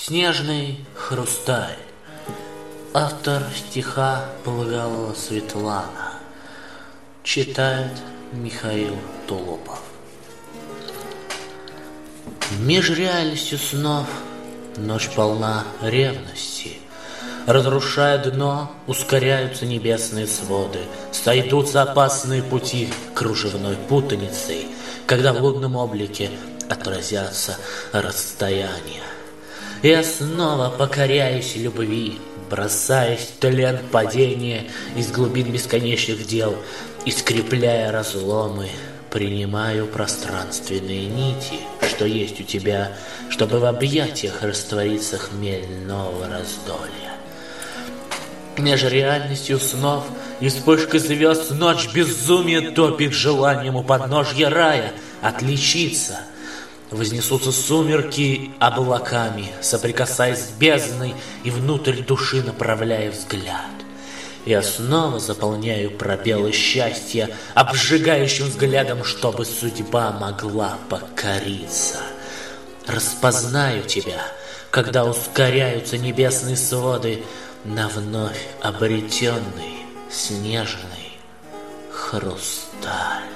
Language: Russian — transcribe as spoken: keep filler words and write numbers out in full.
Снежный хрусталь. Автор стиха Полыгалова Светлана. Читает Михаил Тулупов. Меж реальностью снов ночь полна ревности. Разрушая дно, ускоряются небесные своды, сойдутся опасные пути кружевной путаницей, когда в лунном облике отразятся расстояния. Я снова покоряюсь любви, бросаясь в тлен падения из глубин бесконечных дел, и, скрепляя разломы, принимаю пространственные нити, что есть у тебя, чтобы в объятиях раствориться хмель нового раздолья. Между реальностью снов и вспышкой звезд ночь безумие топит желанием у подножья рая отличиться. Вознесутся сумерки облаками, соприкасаясь с бездной и внутрь души направляя взгляд. Я снова заполняю пробелы счастья обжигающим взглядом, чтобы судьба могла покориться. Распознаю тебя, когда ускоряются небесные своды на вновь обретенный снежный хрусталь.